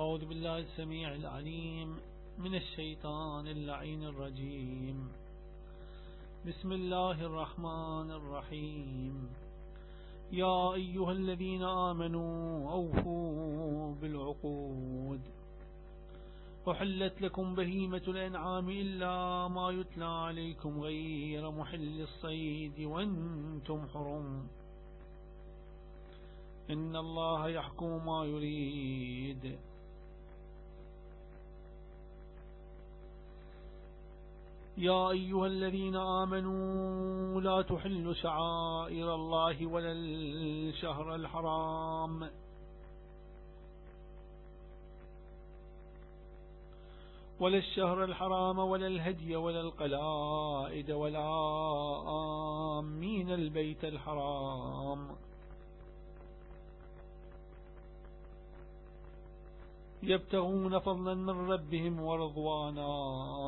أعوذ بالله السميع العليم من الشيطان اللعين الرجيم. بسم الله الرحمن الرحيم. يا أيها الذين آمنوا أوفوا بالعقود. أحلت لكم بهيمة الأنعام إلا ما يتلى عليكم غير محل الصيد وأنتم حرم. إن الله يحكم ما يريد. يا أيها الذين آمنوا لا تحلوا شعائر الله ولا الشهر الحرام ولا الهدي ولا القلائد ولا آمين البيت الحرام يبتغون فضلا من ربهم ورضوانا.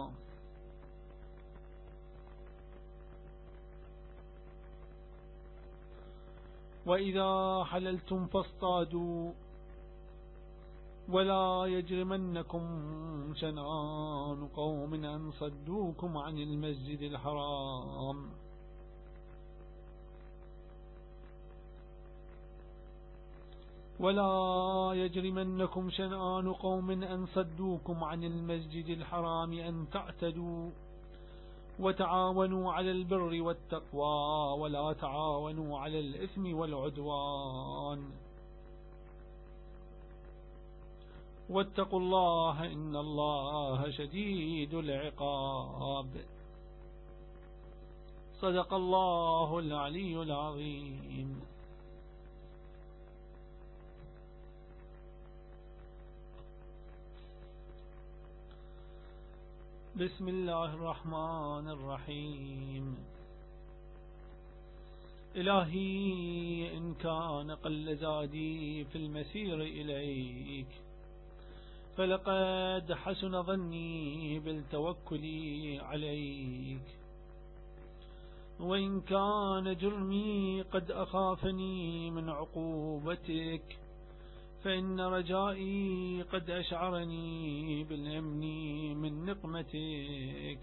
وإذا حللتم فاصطادوا ولا يجرمنكم شنآن قوم أن صدوكم عن المسجد الحرام أن تعتدوا وتعاونوا على البر والتقوى ولا تعاونوا على الإثم والعدوان واتقوا الله إن الله شديد العقاب. صدق الله العلي العظيم. بسم الله الرحمن الرحيم. إلهي إن كان قل زادي في المسير إليك فلقد حسن ظني بالتوكل عليك، وإن كان جرمي قد أخافني من عقوبتك فإن رجائي قد أشعرني بالأمن من نقمتك،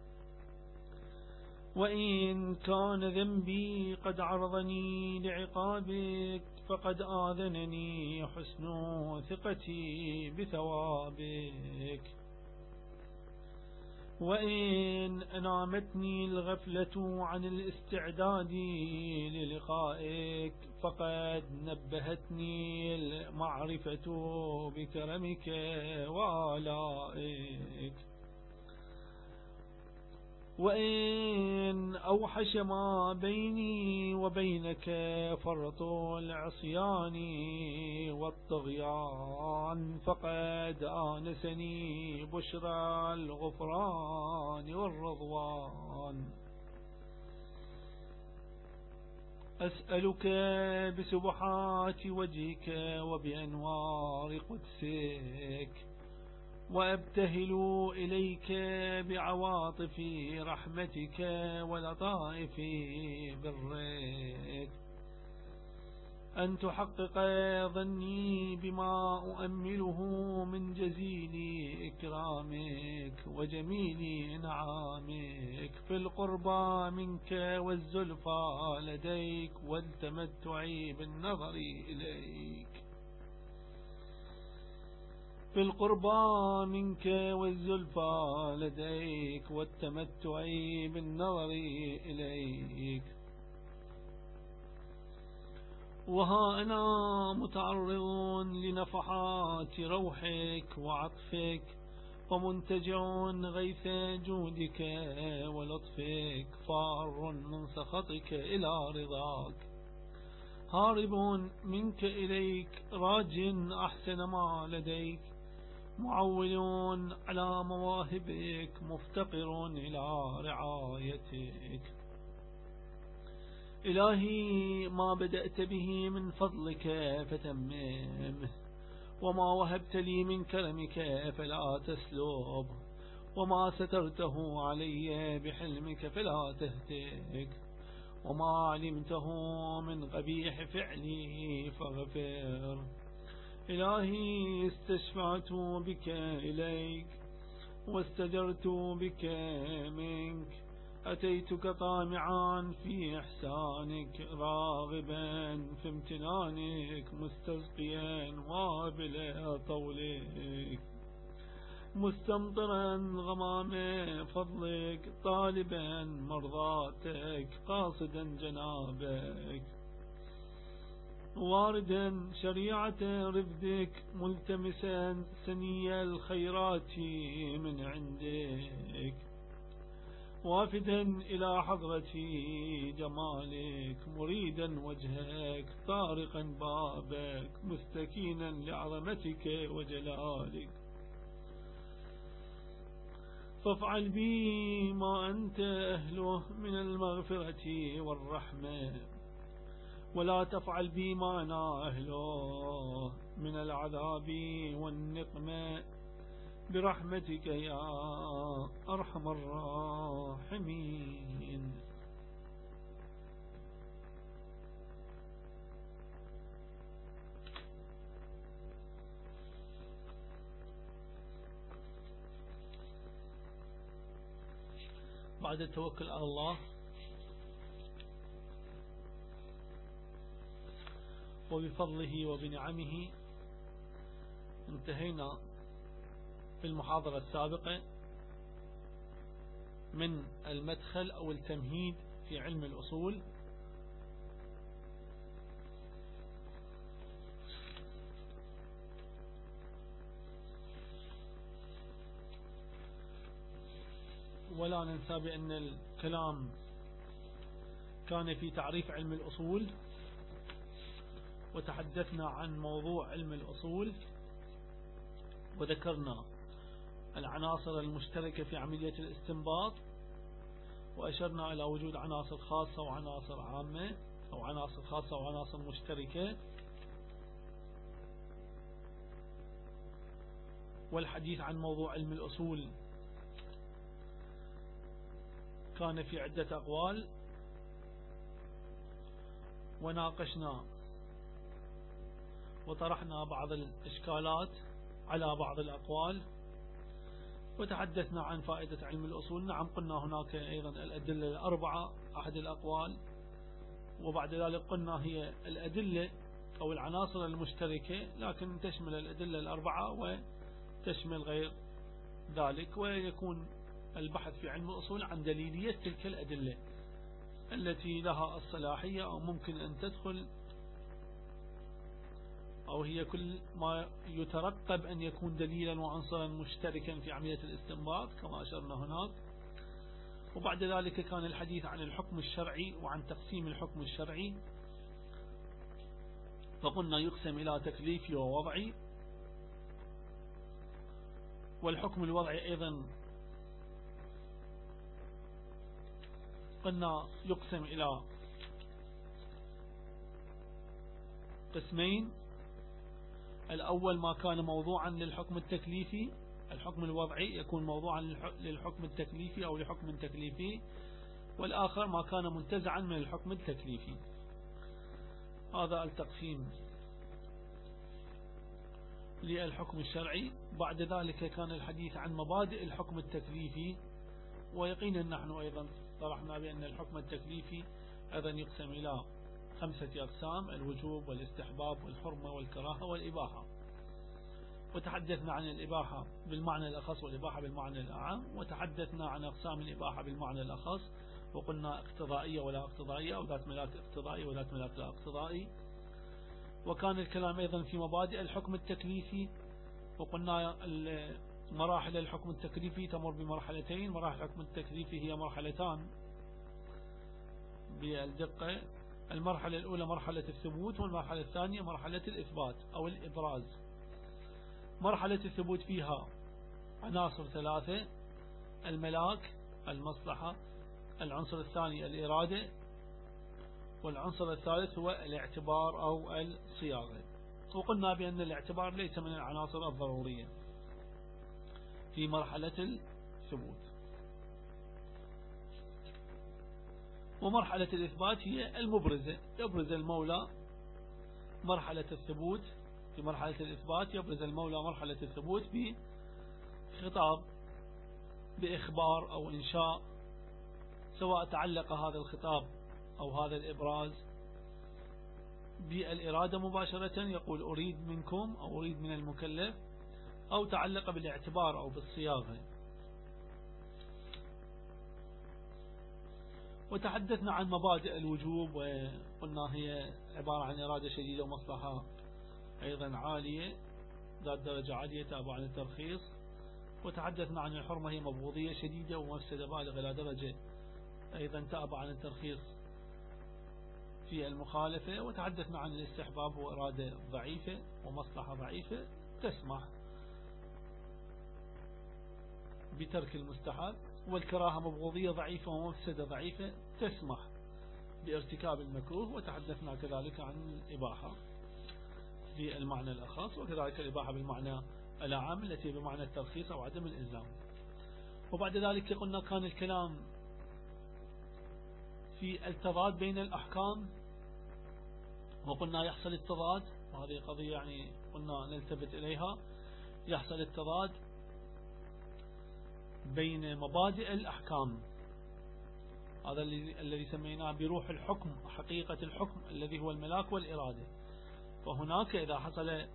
وإن كان ذنبي قد عرضني لعقابك فقد آذنني حسن ثقتي بثوابك، وإن أنامتني الغفلة عن الاستعداد للقائك فقد نبهتني المعرفة بكرمك وآلائك، وإن أوحش ما بيني وبينك فرط العصيان والطغيان فقد آنسني بشرى الغفران والرضوان. أسألك بسبحات وجهك وبأنوار قدسك، وأبتهل إليك بعواطف رحمتك ولطائف برك أن تحقق ظني بما أؤمله من جزيل إكرامك وجميل إنعامك في القربى منك والزلفى لديك والتمتع بالنظر إليك، في القربى منك والزلفى لديك والتمتع بالنظر إليك. وها أنا متعرض لنفحات روحك وعطفك ومنتجع غيث جودك ولطفك فار من سخطك إلى رضاك، هارب منك إليك راج أحسن ما لديك، معول على مواهبك مفتقر إلى رعايتك. إلهي ما بدأت به من فضلك فتممه، وما وهبت لي من كرمك فلا تسلب، وما سترته علي بحلمك فلا تهتك، وما علمته من قبيح فعلي فاغفر. إلهي استشفعت بك إليك واستجرت بك منك، أتيتك طامعا في إحسانك، راغبا في امتنانك، مستسقيا وابل طولك، مستمطرا غمام فضلك، طالبا مرضاتك، قاصدا جنابك، واردا شريعة رفدك، ملتمسا سني الخيرات من عندك، وافدا إلى حضرة جمالك، مريدا وجهك، طارقا بابك، مستكينا لعظمتك وجلالك، فافعل بي ما أنت أهله من المغفرة والرحمة، ولا تفعل بي ما أنا أهله من العذاب والنقمة، برحمتك يا أرحم الراحمين. بعد التوكل على الله وبفضله وبنعمه انتهينا في المحاضرة السابقة من المدخل أو التمهيد في علم الأصول، ولا ننسى بأن الكلام كان في تعريف علم الأصول، وتحدثنا عن موضوع علم الأصول، وذكرنا العناصر المشتركة في عملية الاستنباط، وأشرنا إلى وجود عناصر خاصة وعناصر عامة، أو عناصر خاصة وعناصر مشتركة، والحديث عن موضوع علم الأصول كان في عدة أقوال، وناقشنا وطرحنا بعض الإشكالات على بعض الأقوال، وتحدثنا عن فائدة علم الأصول. نعم، قلنا هناك أيضا الأدلة الأربعة أحد الأقوال، وبعد ذلك قلنا هي الأدلة أو العناصر المشتركة، لكن تشمل الأدلة الأربعة وتشمل غير ذلك، ويكون البحث في علم الأصول عن دليلية تلك الأدلة التي لها الصلاحية أو ممكن أن تدخل، أو هي كل ما يترقب أن يكون دليلا وعنصرا مشتركا في عملية الاستنباط كما أشرنا هناك. وبعد ذلك كان الحديث عن الحكم الشرعي وعن تقسيم الحكم الشرعي، فقلنا يقسم إلى تكليفي ووضعي، والحكم الوضعي أيضا قلنا يقسم إلى قسمين: الأول ما كان موضوعا للحكم التكليفي، الحكم الوضعي يكون موضوعا للحكم التكليفي أو لحكم تكليفي، والآخر ما كان منتزعا من الحكم التكليفي. هذا التقسيم للحكم الشرعي. بعد ذلك كان الحديث عن مبادئ الحكم التكليفي، ويقينا نحن أيضا طرحنا بأن الحكم التكليفي أيضا يقسم إلى 5 أقسام: الوجوب والاستحباب والحرمة والكراهة والإباحة، وتحدثنا عن الإباحة بالمعنى الأخص والإباحة بالمعنى الأعم، وتحدثنا عن أقسام الإباحة بالمعنى الأخص، وقلنا اقتضائية ولا اقتضائية، أو ذات ملاك اقتضائي وذات ملاك لا اقتضائي. وكان الكلام أيضا في مبادئ الحكم التكليفي، وقلنا مراحل الحكم التكليفي تمر بمرحلتين: مراحل الحكم التكليفي هي مرحلتان بالدقة، المرحلة الأولى مرحلة الثبوت، والمرحلة الثانية مرحلة الإثبات أو الإبراز. مرحلة الثبوت فيها عناصر 3: الملاك، المصلحة، العنصر الثاني الإرادة، والعنصر الثالث هو الاعتبار أو الصياغة. وقلنا بأن الاعتبار ليس من العناصر الضرورية في مرحلة الثبوت. ومرحلة الإثبات هي المبرزة، يبرز المولى مرحلة الثبوت في مرحلة الإثبات يبرز المولى مرحلة الثبوت بخطاب بإخبار أو إنشاء، سواء تعلق هذا الخطاب أو هذا الإبراز بالإرادة مباشرة، يقول أريد منكم أو أريد من المكلف، أو تعلق بالاعتبار أو بالصياغة. وتحدثنا عن مبادئ الوجوب وقلنا هي عبارة عن إرادة شديدة ومصلحة أيضا عالية ذات درجة عالية تابعة عن الترخيص. وتحدثنا عن الحرمة هي مبغوضية شديدة ومفسدة بالغة إلى درجة أيضا تابعة عن الترخيص في المخالفة. وتحدثنا عن الاستحباب وإرادة ضعيفة ومصلحة ضعيفة تسمح بترك المستحب، والكراهة مبغوضية ضعيفة ومفسدة ضعيفة تسمح بارتكاب المكروه. وتحدثنا كذلك عن الإباحة بالمعنى الأخص، وكذلك الإباحة بالمعنى العام التي بمعنى الترخيص أو عدم الإلزام. وبعد ذلك قلنا كان الكلام في التضاد بين الأحكام، وقلنا يحصل التضاد، وهذه قضية يعني قلنا نلتفت إليها، يحصل التضاد بين مبادئ الأحكام، هذا الذي سميناه بروح الحكم، حقيقة الحكم الذي هو الملاك والإرادة. فهناك إذا حصل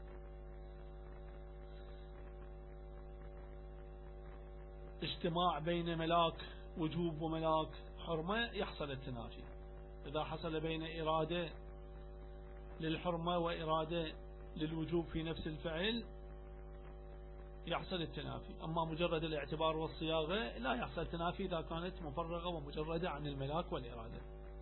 اجتماع بين ملاك وجوب وملاك حرمة يحصل التنافي. إذا حصل بين إرادة للحرمة وإرادة للوجوب في نفس الفعل يحصل التنافي. أما مجرد الاعتبار والصياغة لا يحصل تنافي إذا كانت مفرغة ومجردة عن الملاك والإرادة.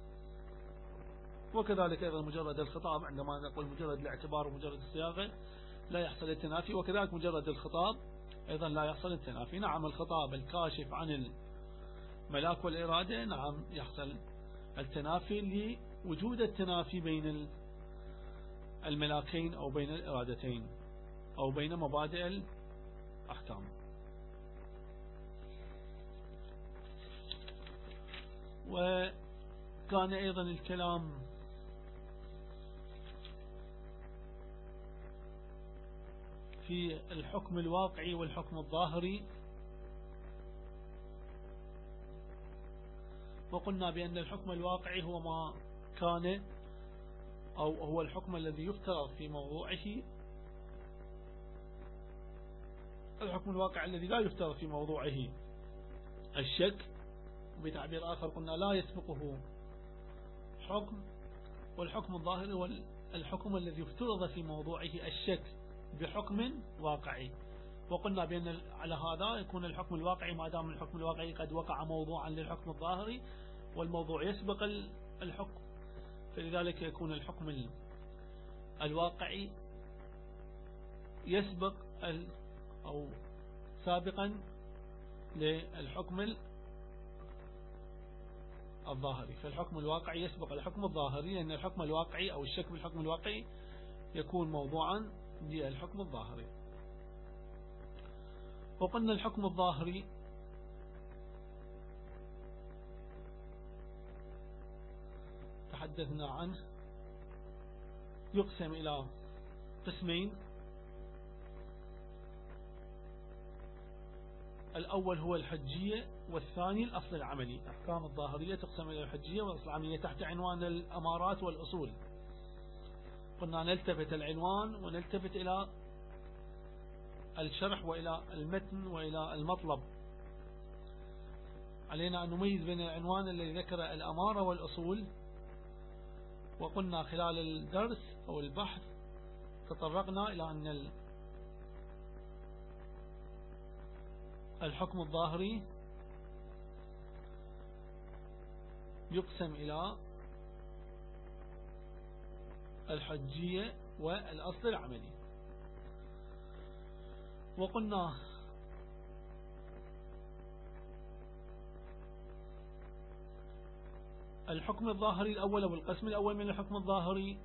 وكذلك أيضا مجرد الخطاب، عندما نقول مجرد الاعتبار ومجرد الصياغة لا يحصل التنافي، وكذلك مجرد الخطاب أيضا لا يحصل التنافي. نعم الخطاب الكاشف عن الملاك والإرادة نعم يحصل التنافي لوجود التنافي بين الملاكين أو بين الإرادتين أو بين مبادئ الأحكام. وكان أيضا الكلام في الحكم الواقعي والحكم الظاهري، وقلنا بأن الحكم الواقعي هو ما كان أو هو الحكم الذي يفترض في موضوعه، الحكم الواقعي الذي لا يفترض في موضوعه الشك، بتعبير آخر قلنا لا يسبقه حكم. والحكم الظاهري هو الحكم الذي يفترض في موضوعه الشك بحكم واقعي. وقلنا بأن على هذا يكون الحكم الواقعي ما دام الحكم الواقعي قد وقع موضوعا للحكم الظاهري والموضوع يسبق الحكم، فلذلك يكون الحكم الواقعي يسبق أو سابقا للحكم الظاهري. فالحكم الواقعي يسبق الحكم الظاهري لأن الحكم الواقعي أو الشك بالحكم الواقعي يكون موضوعا للحكم الظاهري. وقلنا الحكم الظاهري تحدثنا عنه يقسم إلى قسمين. الأول هو الحجية، والثاني الأصل العملي. أحكام الظاهرية تقسم إلى الحجية والأصل العملية تحت عنوان الأمارات والأصول. قلنا نلتفت العنوان ونلتفت إلى الشرح وإلى المتن وإلى المطلب. علينا أن نميز بين العنوان الذي ذكر الأمارة والأصول. وقلنا خلال الدرس أو البحث تطرقنا إلى أن الحكم الظاهري يقسم إلى الحجية والأصل العملي. وقلنا الحكم الظاهري الأول أو القسم الأول من الحكم الظاهري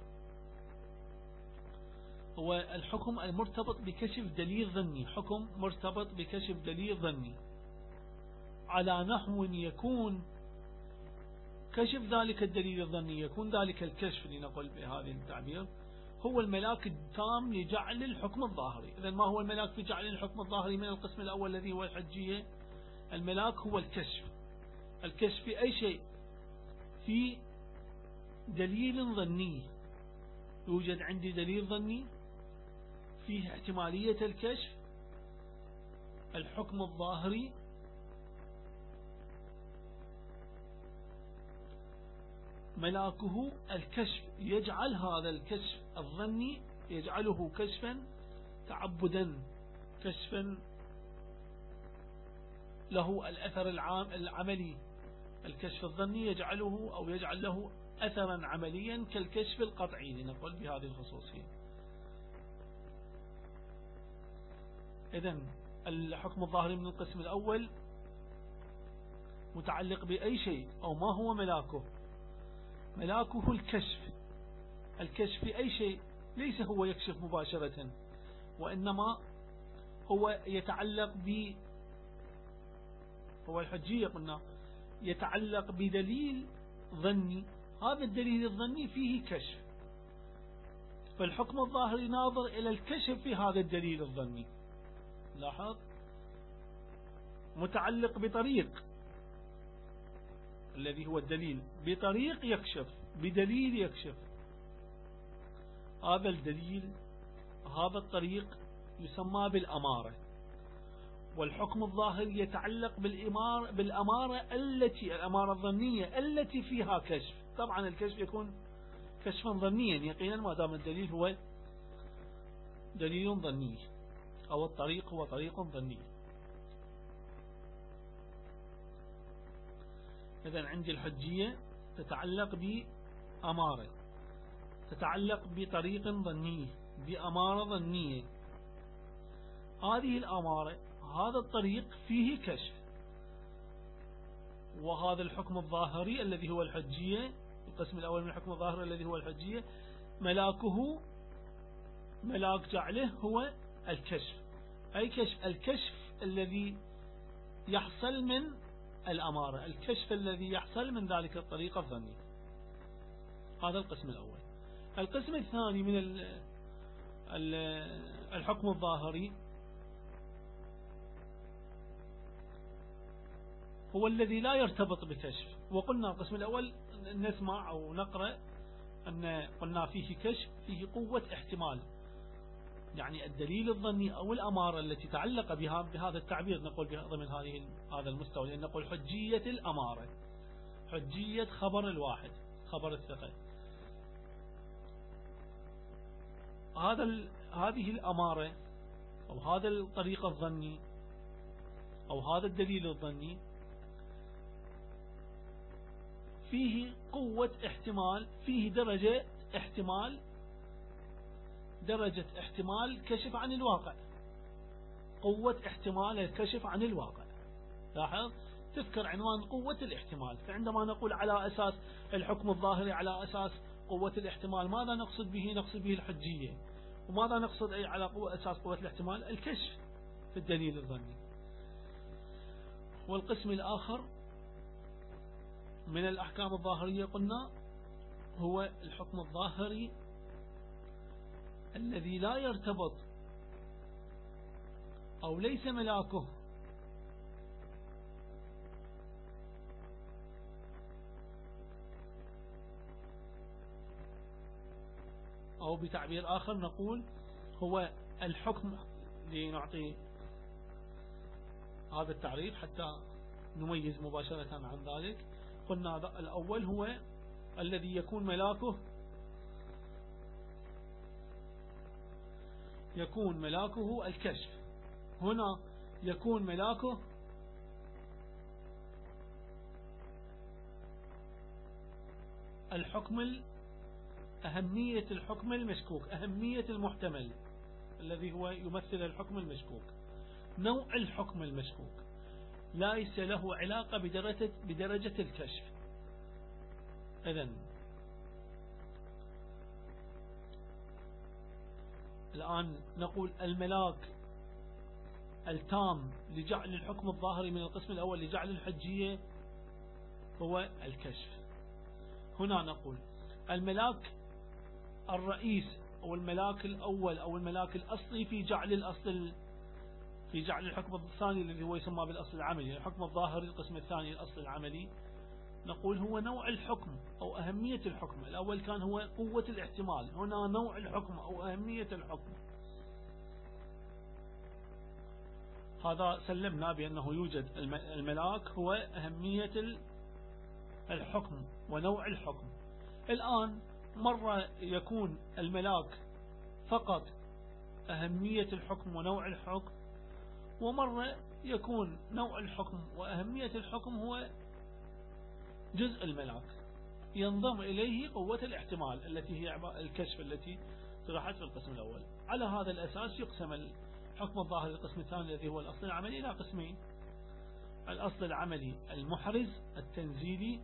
هو الحكم المرتبط بكشف دليل ظني، حكم مرتبط بكشف دليل ظني على نحو يكون كشف ذلك الدليل الظني، يكون ذلك الكشف لنقل بهذه التعبير هو الملاك التام لجعل الحكم الظاهري. إذن ما هو الملاك في جعل الحكم الظاهري من القسم الأول الذي هو الحجية؟ الملاك هو الكشف. الكشف في أي شيء؟ في دليل ظني، يوجد عندي دليل ظني فيه احتمالية الكشف، الحكم الظاهري ملاكه الكشف، يجعل هذا الكشف الظني يجعله كشفا تعبدا، كشفا له الأثر العملي. الكشف الظني يجعله أو يجعل له أثرا عمليا كالكشف القطعي لنقول بهذه الخصوصية. إذن الحكم الظاهري من القسم الأول متعلق بأي شيء، أو ما هو ملاكه؟ ملاكه الكشف. الكشف في أي شيء؟ ليس هو يكشف مباشرة، وإنما هو يتعلق هو الحجية قلنا يتعلق بدليل ظني، هذا الدليل الظني فيه كشف، فالحكم الظاهري ناظر إلى الكشف في هذا الدليل الظني. لاحظ، متعلق بطريق الذي هو الدليل، بطريق يكشف، بدليل يكشف. هذا الدليل، هذا الطريق يسمى بالأمارة. والحكم الظاهري يتعلق بالأمارة الأمارة الظنية التي فيها كشف. طبعا الكشف يكون كشفا ظنيا يقينا ما دام الدليل هو دليل ظني، أو الطريق هو طريق ظني. إذن عندي الحجية تتعلق بأمارة، تتعلق بطريق ظني، بأمارة ظنية. هذه الأمارة، هذا الطريق فيه كشف، وهذا الحكم الظاهري الذي هو الحجية، القسم الأول من الحكم الظاهري الذي هو الحجية، ملاكه، ملاك جعله هو الكشف. أي كشف؟ الكشف الذي يحصل من الأمارة، الكشف الذي يحصل من ذلك الطريق الظني. هذا القسم الأول. القسم الثاني من الحكم الظاهري هو الذي لا يرتبط بكشف. وقلنا القسم الأول نسمع أو نقرأ أن قلنا فيه كشف، فيه قوة احتمال، يعني الدليل الظني أو الأمارة التي تعلق بها، بهذا التعبير نقول ضمن هذا المستوى، لأن نقول حجية الأمارة، حجية خبر الواحد، خبر الثقة. هذه الأمارة أو هذا الطريق الظني أو هذا الدليل الظني فيه قوة احتمال، فيه درجة احتمال كشف عن الواقع، قوة احتمال الكشف عن الواقع. لاحظ، تذكر عنوان قوة الاحتمال. فعندما نقول على أساس الحكم الظاهري على أساس قوة الاحتمال، ماذا نقصد به؟ نقصد به الحجية. وماذا نقصد أي على أساس قوة الاحتمال؟ الكشف في الدليل الظني. والقسم الآخر من الأحكام الظاهرية قلنا هو الحكم الظاهري الذي لا يرتبط أو ليس ملاكه أو بتعبير آخر نقول هو الحكم، لنعطي هذا التعريف حتى نميز مباشرة عن ذلك. قلنا الأول هو الذي يكون ملاكه الكشف. هنا يكون ملاكه الحكم، أهمية الحكم المشكوك، أهمية المحتمل الذي هو يمثل الحكم المشكوك، نوع الحكم المشكوك ليس له علاقة بدرجة الكشف. إذن الآن نقول الملاك التام لجعل الحكم الظاهري من القسم الأول لجعل الحجية هو الكشف. هنا نقول الملاك الرئيس أو الملاك الأول أو الملاك الأصلي في جعل الحكم الثاني الذي هو يسمى بالأصل العملي. الحكم الظاهري القسم الثاني الأصل العملي، نقول هو نوع الحكم أو أهمية الحكم. الأول كان هو قوة الاحتمال، هنا نوع الحكم أو أهمية الحكم. هذا سلمنا بأنه يوجد الملاك هو أهمية الحكم ونوع الحكم. الآن مرة يكون الملاك فقط أهمية الحكم ونوع الحكم، ومرة يكون نوع الحكم وأهمية الحكم هو جزء الملاك، ينضم إليه قوة الاحتمال التي هي الكشف التي طرحت في القسم الأول. على هذا الأساس يقسم الحكم الظاهري القسم الثاني الذي هو الأصل العملي إلى قسمين: الأصل العملي المحرز التنزيلي،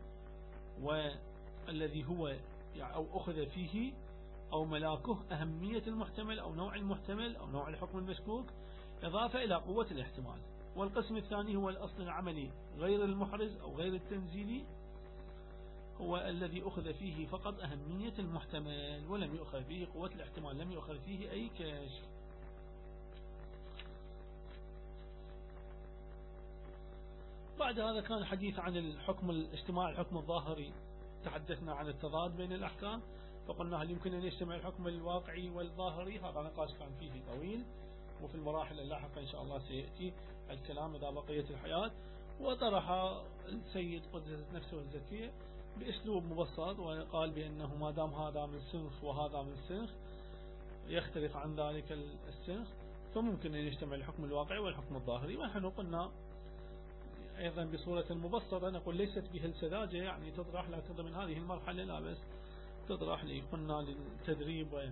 والذي هو أو أخذ فيه أو ملاكه أهمية المحتمل أو نوع المحتمل أو نوع الحكم المشكوك إضافة إلى قوة الاحتمال. والقسم الثاني هو الأصل العملي غير المحرز أو غير التنزيلي، هو الذي أخذ فيه فقط أهمية المحتمل ولم يؤخذ فيه قوة الاحتمال، لم يؤخذ فيه أي كشف. بعد هذا كان الحديث عن الحكم الاجتماع الحكم الظاهري. تحدثنا عن التضاد بين الأحكام، فقلنا هل يمكن أن يجتمع الحكم الواقعي والظاهري؟ هذا نقاش كان فيه طويل، وفي المراحل اللاحقة إن شاء الله سيأتي الكلام إذا بقية الحياة. وطرح السيد قدس نفسه الزكية بأسلوب مبسط، وقال بأنه ما دام هذا من سنخ وهذا من سنخ يختلف عن ذلك السنخ، فممكن أن يجتمع الحكم الواقعي والحكم الظاهري. ونحن قلنا أيضا بصورة مبسطة نقول ليست به السذاجة، يعني تطرح لكن ضمن هذه المرحلة لا بس تطرح قلنا للتدريب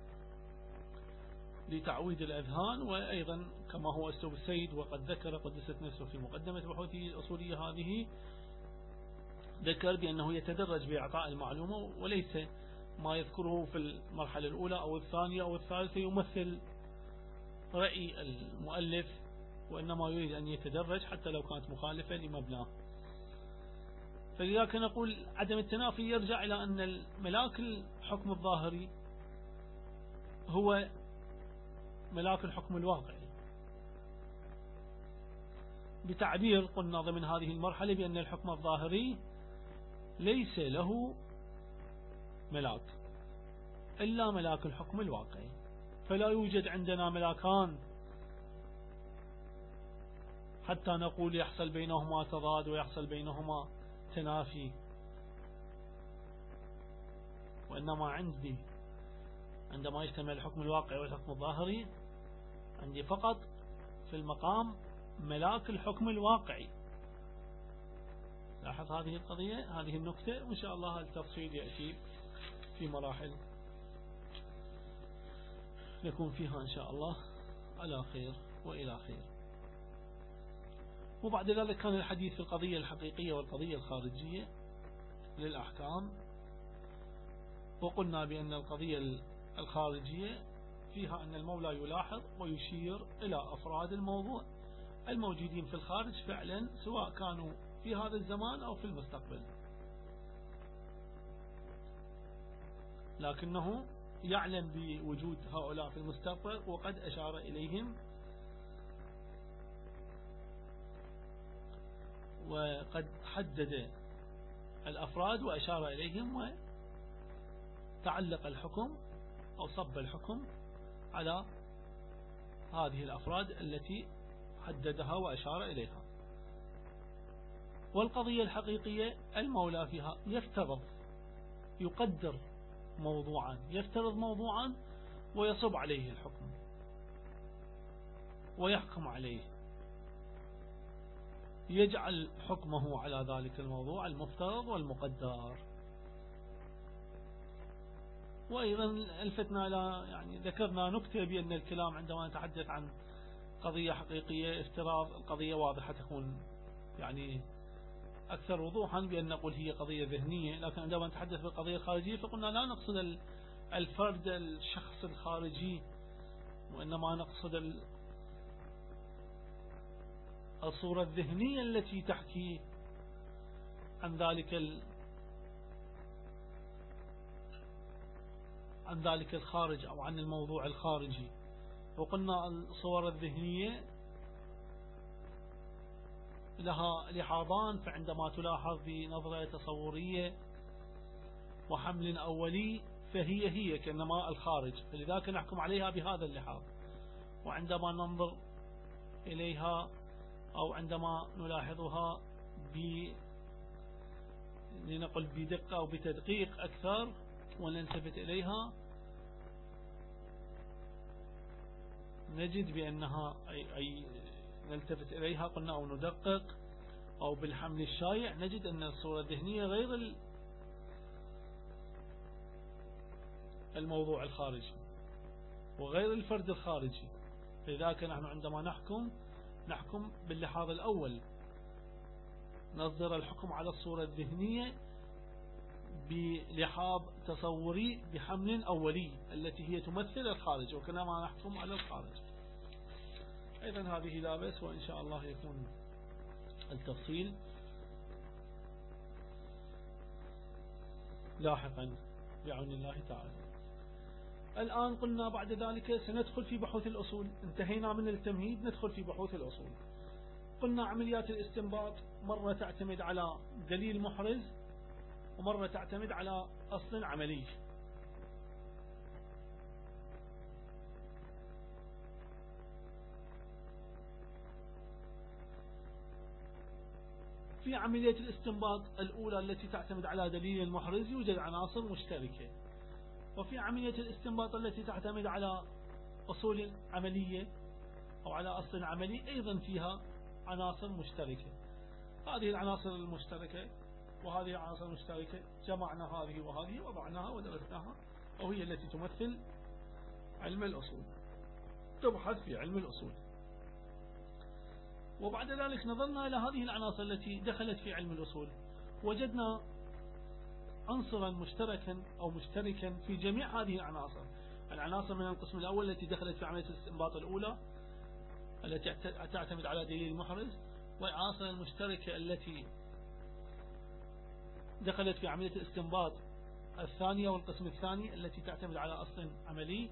ولتعويد الأذهان. وأيضا كما هو أسلوب السيد وقد ذكر قدست نفسه في مقدمة بحوثه الأصولية هذه، ذكر بأنه يتدرج بإعطاء المعلومة، وليس ما يذكره في المرحلة الأولى أو الثانية أو الثالثة يمثل رأي المؤلف، وإنما يريد أن يتدرج حتى لو كانت مخالفة لمبناه. فلذلك نقول عدم التنافي يرجع إلى أن الملاك الحكم الظاهري هو ملاك الحكم الواقعي. بتعبير قلنا ضمن هذه المرحلة بأن الحكم الظاهري ليس له ملاك إلا ملاك الحكم الواقعي، فلا يوجد عندنا ملاكان حتى نقول يحصل بينهما تضاد ويحصل بينهما تنافي. وإنما عندي عندما يجتمع الحكم الواقعي والحكم الظاهري عندي فقط في المقام ملاك الحكم الواقعي. لاحظ هذه القضية، هذه النكتة، وإن شاء الله التفصيل يأتي في مراحل نكون فيها إن شاء الله على خير وإلى خير. وبعد ذلك كان الحديث في القضية الحقيقية والقضية الخارجية للأحكام، وقلنا بأن القضية الخارجية فيها أن المولى يلاحظ ويشير إلى أفراد الموضوع الموجودين في الخارج فعلا، سواء كانوا في هذا الزمان أو في المستقبل، لكنه يعلم بوجود هؤلاء في المستقبل وقد أشار إليهم وقد حدد الأفراد وأشار إليهم، وتعلق الحكم أو صب الحكم على هذه الأفراد التي حددها وأشار إليها. والقضية الحقيقية المولى فيها يفترض، يقدر موضوعا، يفترض موضوعا ويصب عليه الحكم ويحكم عليه، يجعل حكمه على ذلك الموضوع المفترض والمقدر. وأيضا الفتنا إلى يعني ذكرنا نكتة بأن الكلام عندما نتحدث عن قضية حقيقية افتراض القضية واضحة تكون يعني أكثر وضوحا بأن نقول هي قضية ذهنية، لكن عندما نتحدث بالقضية الخارجية فقلنا لا نقصد الفرد الشخص الخارجي، وإنما نقصد الصورة الذهنية التي تحكي عن ذلك عن ذلك الخارج أو عن الموضوع الخارجي. وقلنا الصور الذهنية لها لحاظان، فعندما تلاحظ بنظرة تصورية وحمل أولي فهي كأنما الخارج، فلذلك نحكم عليها بهذا اللحاظ. وعندما ننظر إليها أو عندما نلاحظها لنقل بدقة أو بتدقيق أكثر ونلتفت إليها، نجد بأنها أي نلتفت إليها قلنا أو ندقق أو بالحمل الشائع، نجد أن الصورة الذهنية غير الموضوع الخارجي وغير الفرد الخارجي. لذلك نحن عندما نحكم باللحاظ الأول، نصدر الحكم على الصورة الذهنية بلحاظ تصوري بحمل أولي التي هي تمثل الخارج، وكما نحكم على الخارج. أيضا هذه لا بأس، وإن شاء الله يكون التفصيل لاحقا بعون الله تعالى. الآن قلنا بعد ذلك سندخل في بحوث الأصول، انتهينا من التمهيد، ندخل في بحوث الأصول. قلنا عمليات الاستنباط مرة تعتمد على دليل محرز ومرة تعتمد على أصل عملي. في عملية الاستنباط الأولى التي تعتمد على دليل محرز يوجد عناصر مشتركة، وفي عملية الاستنباط التي تعتمد على أصول عملية أو على أصل عملي أيضا فيها عناصر مشتركة. هذه العناصر المشتركة وهذه العناصر المشتركة جمعنا هذه وهذه وضعناها ودرسناها، وهي التي تمثل علم الأصول، تبحث في علم الأصول. وبعد ذلك نظرنا إلى هذه العناصر التي دخلت في علم الأصول، وجدنا عنصرا مشتركا أو مشتركا في جميع هذه العناصر من القسم الأول التي دخلت في عملية الاستنباط الأولى التي تعتمد على دليل محرز، والعناصر المشتركة التي دخلت في عملية الاستنباط الثانية والقسم الثاني التي تعتمد على أصل عملي.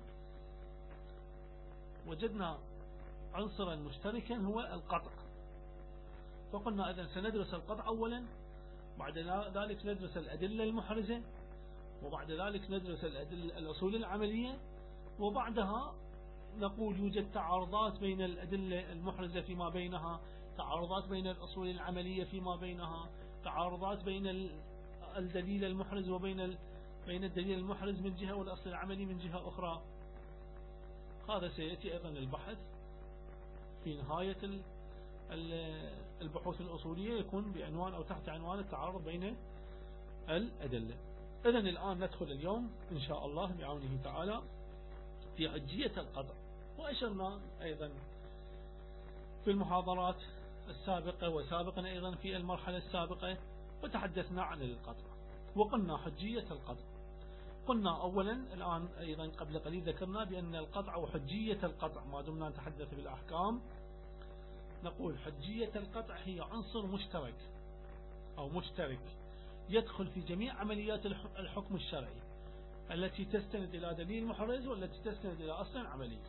وجدنا عنصرا مشتركا هو القطع، فقلنا إذن سندرس القطع أولا، بعد ذلك ندرس الأدلة المحرزة، وبعد ذلك ندرس الأصول العملية، وبعدها نقول يوجد تعارضات بين الأدلة المحرزة فيما بينها، تعارضات بين الأصول العملية فيما بينها، تعارضات بين الدليل المحرز وبين الدليل المحرز من جهة والأصل العملي من جهة أخرى. هذا سيأتي أيضا البحث في نهاية البحوث الأصولية، يكون بعنوان أو تحت عنوان التعارض بين الأدلة. إذن الآن ندخل اليوم إن شاء الله بعونه تعالى في حجية القطع. وأشرنا أيضا في المحاضرات السابقة وسابقا أيضا في المرحلة السابقة وتحدثنا عن القطع وقلنا حجية القطع. قلنا أولا الآن أيضا قبل قليل ذكرنا بأن القطع وحجية القطع ما دمنا نتحدث بالأحكام، نقول حجية القطع هي عنصر مشترك أو مشترك يدخل في جميع عمليات الحكم الشرعي التي تستند إلى دليل محرز والتي تستند إلى أصل عملي.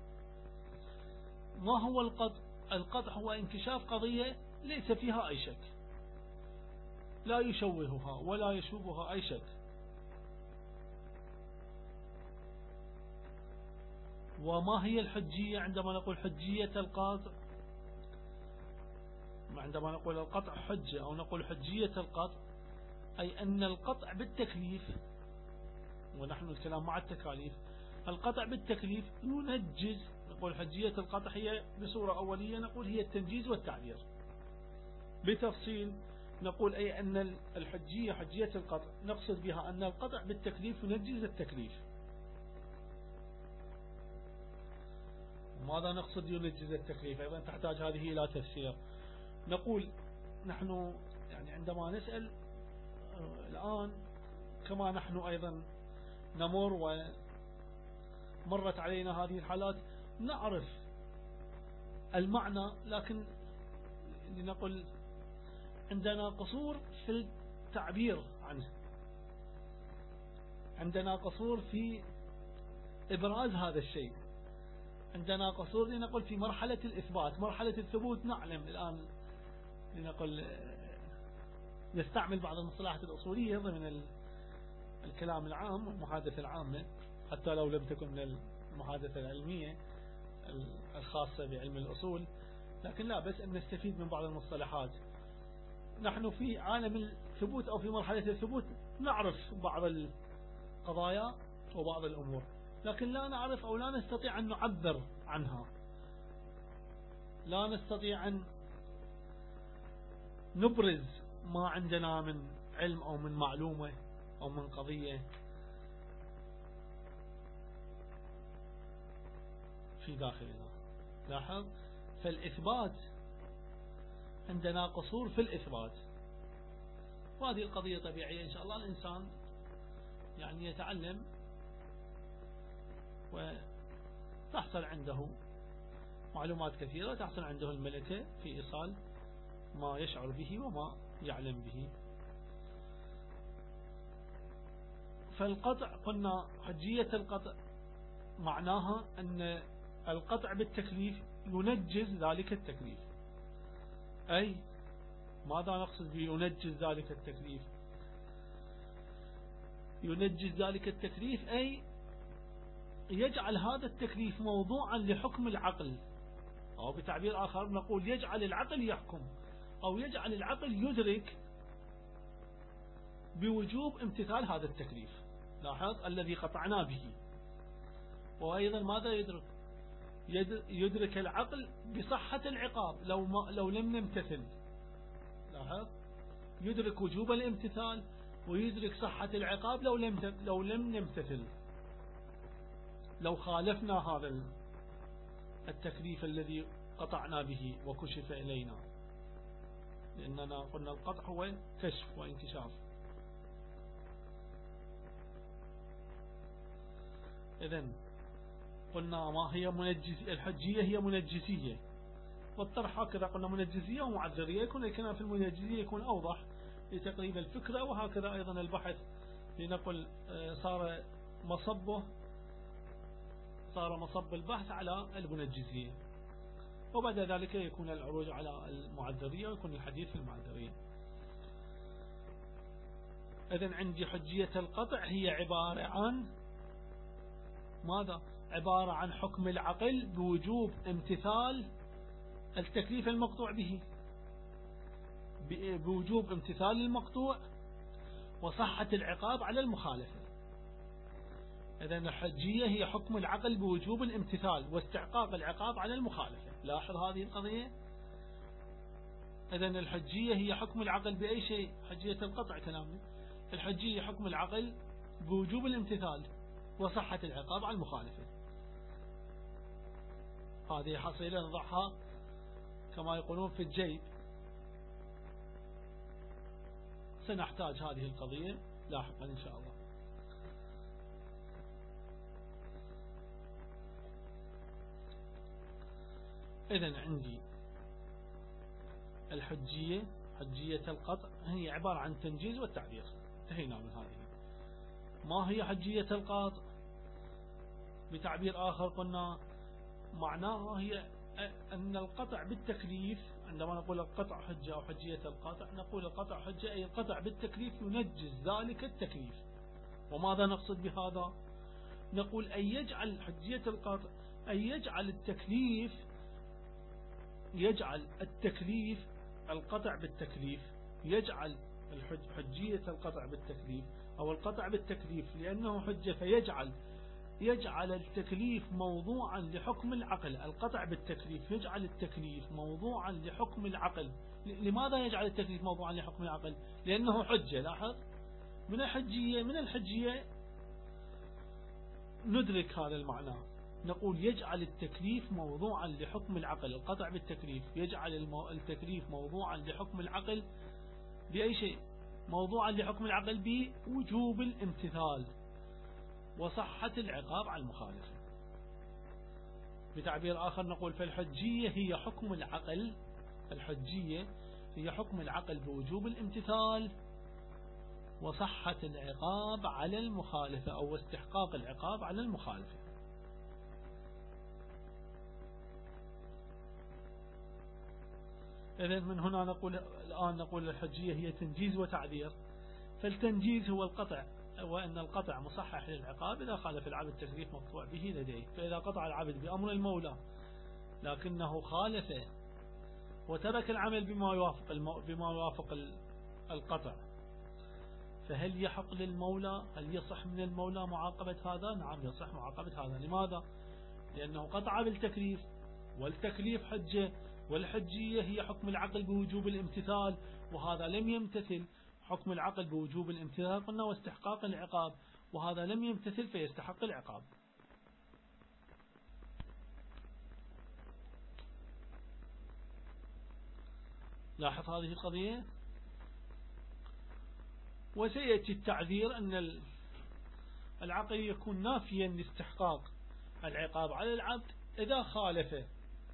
ما هو القطع؟ القطع هو انكشاف قضية ليس فيها أي شك، لا يشوهها ولا يشوبها أي شك. وما هي الحجية عندما نقول حجية القطع؟ عندما نقول القطع حجة أو نقول حجية القطع، أي أن القطع بالتكليف، ونحن الكلام مع التكاليف، القطع بالتكليف ينجز. نقول حجية القطع هي بصورة أولية نقول هي التنجيز والتعبير. بتفصيل نقول أي أن الحجية حجية القطع نقصد بها أن القطع بالتكليف ينجز التكليف. ماذا نقصد ينجز التكليف؟ أيضا تحتاج هذه إلى تفسير. نقول نحن يعني عندما نسأل الآن كما نحن أيضا نمر ومرت علينا هذه الحالات نعرف المعنى، لكن لنقل عندنا قصور في التعبير عنه، عندنا قصور في إبراز هذا الشيء. عندنا قصور لنقول في مرحلة الإثبات. مرحلة الثبوت نعلم الآن لنقول يستعمل بعض المصطلحات الأصولية ضمن الكلام العام والمحادثة العامة، حتى لو لم تكن من المحادثة العلمية الخاصة بعلم الأصول، لكن لا بس أن نستفيد من بعض المصطلحات. نحن في عالم الثبوت أو في مرحلة الثبوت نعرف بعض القضايا وبعض الأمور، لكن لا نعرف أو لا نستطيع أن نعبر عنها، لا نستطيع أن نبرز ما عندنا من علم أو من معلومة أو من قضية في داخلنا. لاحظ، فالإثبات عندنا قصور في الإثبات، وهذه القضية طبيعية. إن شاء الله الإنسان يعني يتعلم وتحصل عنده معلومات كثيرة، تحصل عنده الملكة في إيصال ما يشعر به وما يعلم به. فالقطع قلنا حجية القطع معناها أن القطع بالتكليف ينجز ذلك التكليف. أي ماذا نقصد بينجز ذلك التكليف؟ ينجز ذلك التكليف أي يجعل هذا التكليف موضوعا لحكم العقل، أو بتعبير آخر نقول يجعل العقل يحكم، أو يجعل العقل يدرك بوجوب امتثال هذا التكليف. لاحظ الذي قطعنا به. وأيضا ماذا يدرك؟ يدرك العقل بصحة العقاب لو لم نمتثل. لاحظ، يدرك وجوب الامتثال ويدرك صحة العقاب لو لم نمتثل، لو خالفنا هذا التكليف الذي قطعنا به وكشف إلينا، لأننا قلنا القطع هو كشف وانكشاف. إذن قلنا ما هي الحجية هي منجزية، والطرح هكذا قلنا منجزية ومعذرية. يكون الكلام في المنجزية يكون أوضح لتقريب الفكرة، وهكذا أيضا البحث لنقل صار مصب البحث على المنجزية، وبعد ذلك يكون العروج على المعذرية ويكون الحديث في المعذرية. إذن عندي حجية القطع هي عبارة عن ماذا؟ عبارة عن حكم العقل بوجوب امتثال التكليف المقطوع به، بوجوب امتثال المقطوع وصحة العقاب على المخالفة. إذن الحجية هي حكم العقل بوجوب الامتثال واستحقاق العقاب على المخالفة. لاحظ هذه القضية. إذن الحجية هي حكم العقل بأي شيء؟ حجية القطع كلامنا. الحجية حكم العقل بوجوب الامتثال وصحة العقاب على المخالفة. هذه حصيلة نضعها كما يقولون في الجيب. سنحتاج هذه القضية لاحقا إن شاء الله. إذن عندي الحجية، حجية القطع هي عبارة عن تنجيز والتعبير. انتهينا من هذه. ما هي حجية القطع؟ بتعبير آخر قلنا معناها هي أن القطع بالتكليف. عندما نقول القطع حجة أو حجية القطع، نقول القطع حجة أي القطع بالتكليف ينجز ذلك التكليف. وماذا نقصد بهذا؟ نقول أن يجعل حجية القطع أن يجعل التكليف القطع بالتكليف، يجعل حجية القطع بالتكليف أو القطع بالتكليف لأنه حجة، يجعل التكليف موضوعا لحكم العقل. القطع بالتكليف يجعل التكليف موضوعا لحكم العقل. لماذا يجعل التكليف موضوعا لحكم العقل؟ لأنه حجة. لاحظ، من الحجية ندرك هذا المعنى. نقول يجعل التكليف موضوعا لحكم العقل. القطع بالتكليف يجعل التكليف موضوعا لحكم العقل بأي شيء؟ موضوعا لحكم العقل بوجوب الامتثال وصحة العقاب على المخالفة. بتعبير آخر نقول فالحجية هي حكم العقل. الحجية هي حكم العقل بوجوب الامتثال وصحة العقاب على المخالفة أو استحقاق العقاب على المخالفة. إذن من هنا نقول الحجية هي تنجيز وتعذير. فالتنجيز هو القطع، وأن القطع مصحح للعقاب إذا خالف العبد تكليف مقطوع به لديه. فإذا قطع العبد بأمر المولى لكنه خالفه وترك العمل بما يوافق القطع، فهل يحق للمولى؟ هل يصح من المولى معاقبة هذا؟ نعم يصح معاقبة هذا. لماذا؟ لأنه قطع بالتكليف، والتكليف حجة، والحجية هي حكم العقل بوجوب الامتثال، وهذا لم يمتثل. حكم العقل بوجوب الامتثال قلنا واستحقاق العقاب، وهذا لم يمتثل فيستحق العقاب. لاحظ هذه القضية. وسيأتي التعذير أن العقل يكون نافيا لاستحقاق العقاب على العبد إذا خالف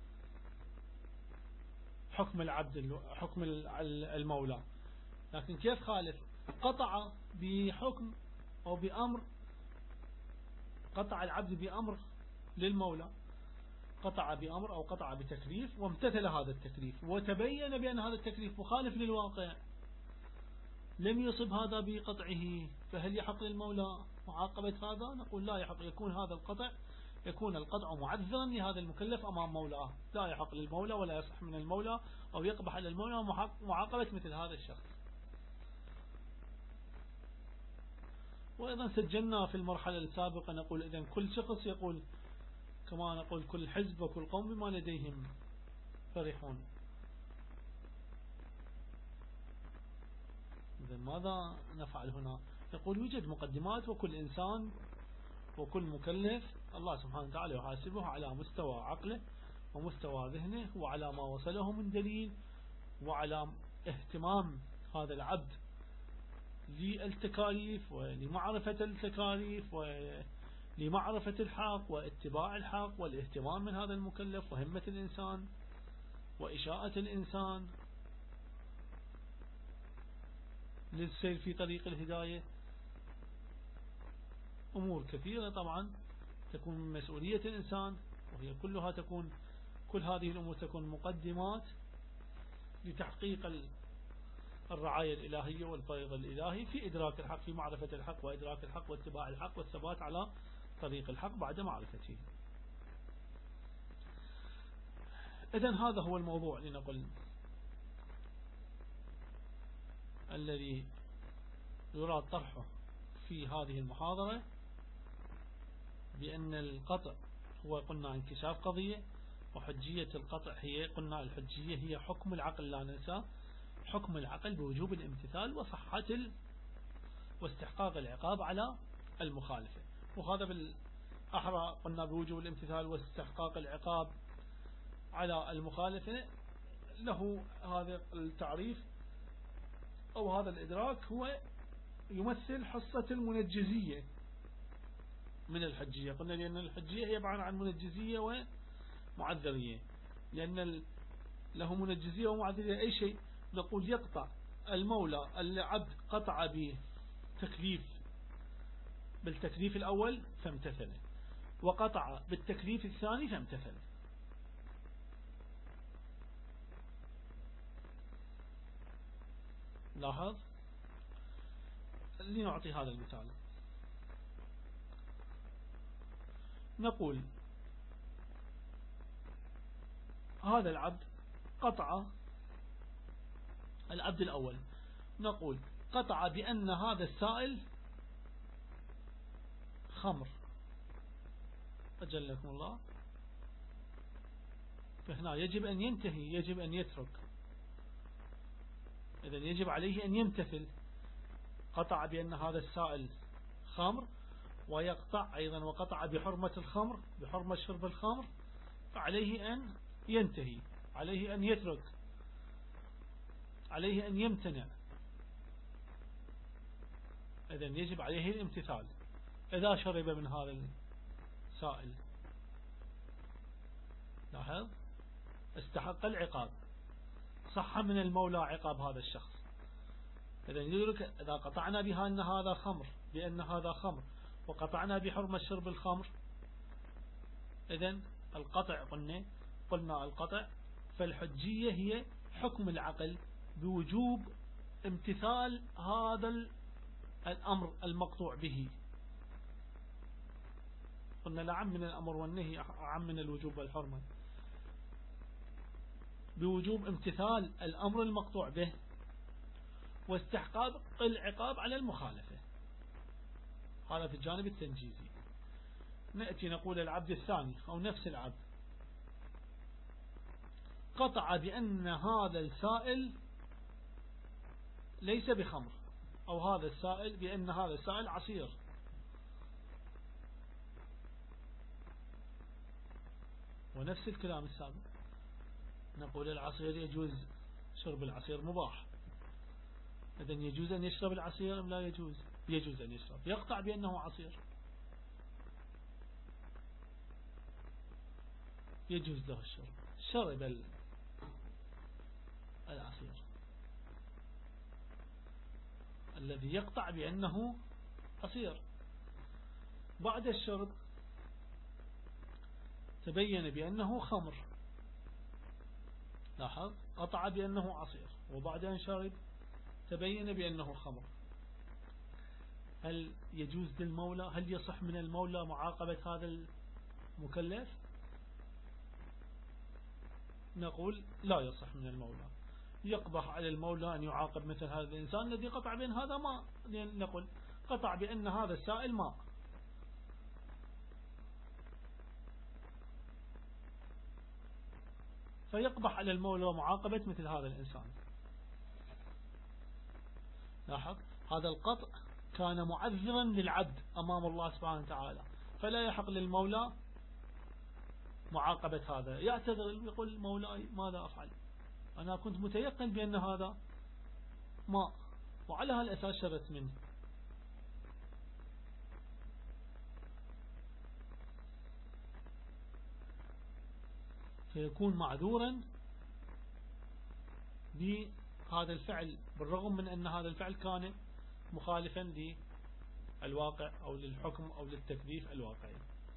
حكم المولى. لكن كيف خالف؟ قطع بحكم أو بأمر، قطع العبد بأمر للمولى، قطع بأمر أو قطع بتكليف وامتثل هذا التكليف، وتبين بأن هذا التكليف مخالف للواقع، لم يصب هذا بقطعه، فهل يحق للمولى معاقبة هذا؟ نقول لا يحق. يكون القطع معذرا لهذا المكلف أمام مولاه، لا يحق للمولى ولا يصح من المولى أو يقبح على المولى معاقبة مثل هذا الشخص. وأيضا سجلنا في المرحلة السابقة نقول إذن كل شخص يقول كما نقول كل حزب وكل قوم بما لديهم فرحون. إذن ماذا نفعل هنا؟ نقول يوجد مقدمات، وكل إنسان وكل مكلف الله سبحانه وتعالى يحاسبه على مستوى عقله ومستوى ذهنه وعلى ما وصله من دليل، وعلى اهتمام هذا العبد للتكاليف ولمعرفة التكاليف ولمعرفة الحق واتباع الحق، والاهتمام من هذا المكلف وهمة الإنسان وإشاءة الإنسان للسير في طريق الهداية. أمور كثيرة طبعا تكون من مسؤولية الإنسان، وهي كل هذه الأمور تكون مقدمات لتحقيق الرعاية الإلهية والفيض الإلهي في إدراك الحق، في معرفة الحق وإدراك الحق واتباع الحق والثبات على طريق الحق بعد معرفته. إذن هذا هو الموضوع لنقل الذي يراد طرحه في هذه المحاضرة، بأن القطع هو قلنا انكشاف قضية، وحجية القطع هي قلنا الحجية هي حكم العقل، لا ننسى حكم العقل بوجوب الامتثال وصحة واستحقاق العقاب على المخالفة. وهذا بالأحرى قلنا بوجوب الامتثال واستحقاق العقاب على المخالفة له هذا التعريف أو هذا الإدراك، هو يمثل حصة المنجزية من الحجية. قلنا لأن الحجية هي عبارة عن منجزية ومعذرية، لأن له منجزية ومعذرية أي شيء نقول يقطع المولى العبد قطع بالتكليف الأول فامتثل، وقطع بالتكليف الثاني فامتثل. لاحظ، لنعطي هذا المثال. نقول هذا العبد قطع العبد الأول، نقول قطع بأن هذا السائل خمر، أجلكم الله. فهنا يجب أن ينتهي، يجب أن يترك، إذن يجب عليه أن يمتثل. قطع بأن هذا السائل خمر، ويقطع أيضا وقطع بحرمة الخمر، بحرمة شرب الخمر، فعليه أن ينتهي، عليه أن يترك، عليه أن يمتنع. إذن يجب عليه الامتثال. إذا شرب من هذا السائل لاحظ استحق العقاب، صح من المولى عقاب هذا الشخص. إذن يدرك إذا قطعنا بها أن هذا خمر، بأن هذا خمر، وقطعنا بحرمة شرب الخمر، إذن القطع قلنا القطع، فالحجية هي حكم العقل بوجوب امتثال هذا الأمر المقطوع به. قلنا لا عم من الأمر والنهي، عم من الوجوب والحرمة. بوجوب امتثال الأمر المقطوع به واستحقاق العقاب على المخالفة. هذا في الجانب التنجيزي. نأتي نقول العبد الثاني أو نفس العبد قطع بأن هذا السائل ليس بخمر، أو هذا السائل بأن هذا السائل عصير. ونفس الكلام السابق نقول العصير يجوز شرب العصير مباح، إذن يجوز أن يشرب العصير أم لا يجوز؟ يجوز أن يشرب. يقطع بأنه عصير، يجوز له الشرب، شرب العصير. الذي يقطع بأنه عصير بعد الشرب تبين بأنه خمر، لاحظ، قطع بأنه عصير وبعد أن شرب تبين بأنه خمر. هل يجوز للمولى، هل يصح من المولى معاقبة هذا المكلف؟ نقول لا يصح من المولى. يقبح على المولى أن يعاقب مثل هذا الإنسان الذي قطع بأن هذا ماء، نقول قطع بأن هذا السائل ماء، فيقبح على المولى معاقبة مثل هذا الإنسان. لاحظ، هذا القطع كان معذرا للعبد أمام الله سبحانه وتعالى، فلا يحق للمولى معاقبة هذا. يعتذر يقول مولاي ماذا أفعل، أنا كنت متيقن بأن هذا ماء وعلى هالأساس شرت منه. فيكون معذورا بهذا الفعل بالرغم من أن هذا الفعل كان مخالفا للواقع أو للحكم أو للتكليف الواقعي.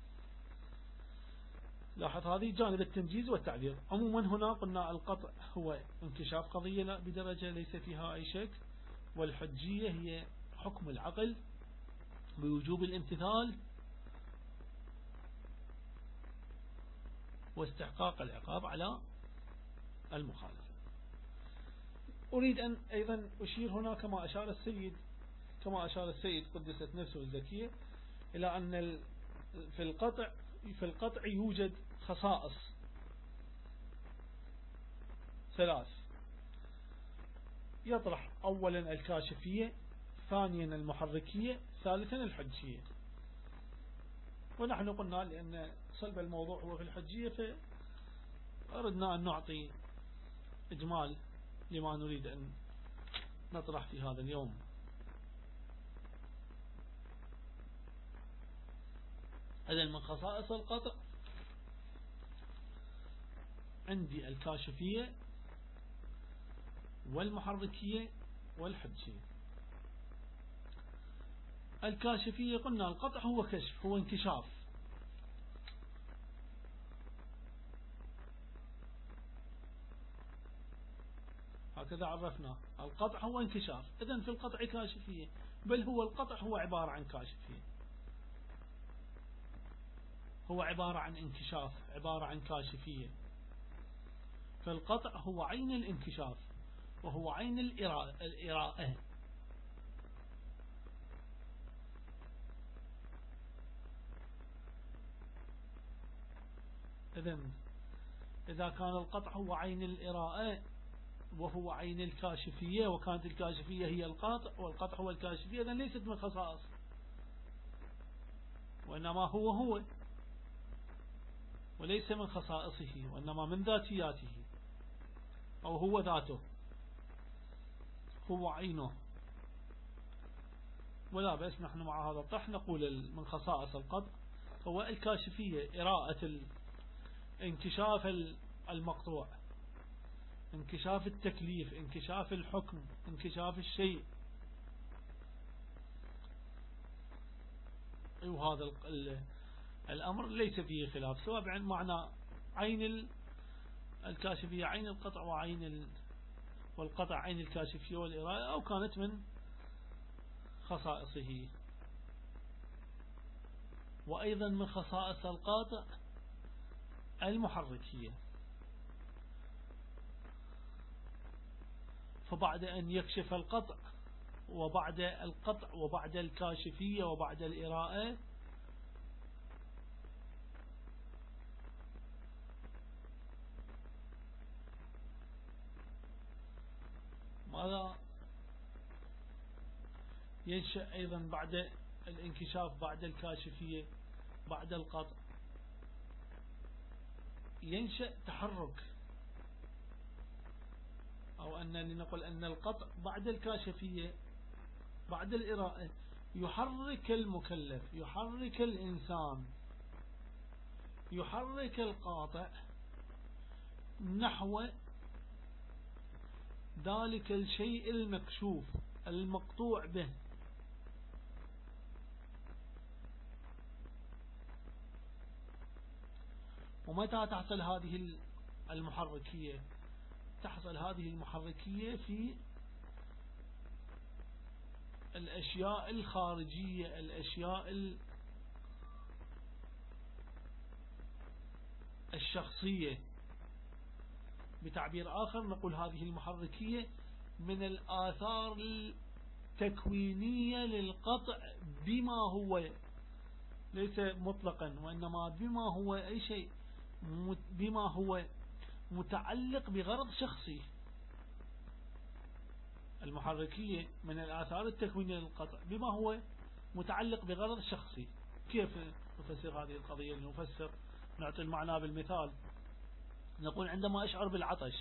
لاحظ، هذه جانب التنجيز والتعذير. عموما هنا قلنا القطع هو انكشاف قضية بدرجة ليس فيها أي شك، والحجية هي حكم العقل بوجوب الامتثال واستحقاق العقاب على المخالفة. أريد أن أيضا أشير هنا كما أشار السيد قدست نفسه الزكية إلى أن في القطع يوجد خصائص ثلاث. يطرح أولا الكاشفية، ثانيا المحركية، ثالثا الحجية. ونحن قلنا لأن صلب الموضوع هو في الحجية فأردنا أن نعطي إجمال لما نريد أن نطرح في هذا اليوم. إذن من خصائص القطع عندي الكاشفية والمحركية والحجية. الكاشفية قلنا القطع هو كشف، هو انكشاف. هكذا عرفنا القطع هو انكشاف. إذن في القطع كاشفية، بل هو القطع هو عبارة عن كاشفية، هو عبارة عن انكشاف، عبارة عن كاشفية. فالقطع هو عين الانكشاف وهو عين الإراءة. إذا كان القطع هو عين الإراءة وهو عين الكاشفية، وكانت الكاشفية هي القطع والقطع هو الكاشفية، إذن ليست من خصائص، وإنما هو وليس من خصائصه، وإنما من ذاتياته، أو هو ذاته، هو عينه. ولا بأس نحن مع هذا الطرح نقول من خصائص القطع هو الكاشفية، إراءة انكشاف المقطوع، انكشاف التكليف، انكشاف الحكم، انكشاف الشيء. وهذا الأمر ليس فيه خلاف، سواء معنى عين الكاشفية عين القطع وعين والقطع عين الكاشفية والإراءة، أو كانت من خصائصه. وأيضا من خصائص القاطع المحركية، فبعد أن يكشف القطع وبعد الكاشفية وبعد الإراءة ماذا ينشأ أيضا بعد الانكشاف، بعد الكاشفية، بعد القطع؟ ينشأ تحرك، أو أن لنقل أن القطع بعد الكاشفية بعد الإراءة يحرك المكلف، يحرك الإنسان، يحرك القاطع نحو ذلك الشيء المكشوف المقطوع به. ومتى تحصل هذه المحركية؟ تحصل هذه المحركية في الأشياء الخارجية، الأشياء الشخصية. بتعبير آخر نقول هذه المحركية من الآثار التكوينية للقطع بما هو ليس مطلقا، وإنما بما هو أي شيء، بما هو متعلق بغرض شخصي. المحركية من الآثار التكوينية للقطع بما هو متعلق بغرض شخصي. كيف نفسر هذه القضية؟ نفسر، نعطي المعنى بالمثال. نقول عندما أشعر بالعطش،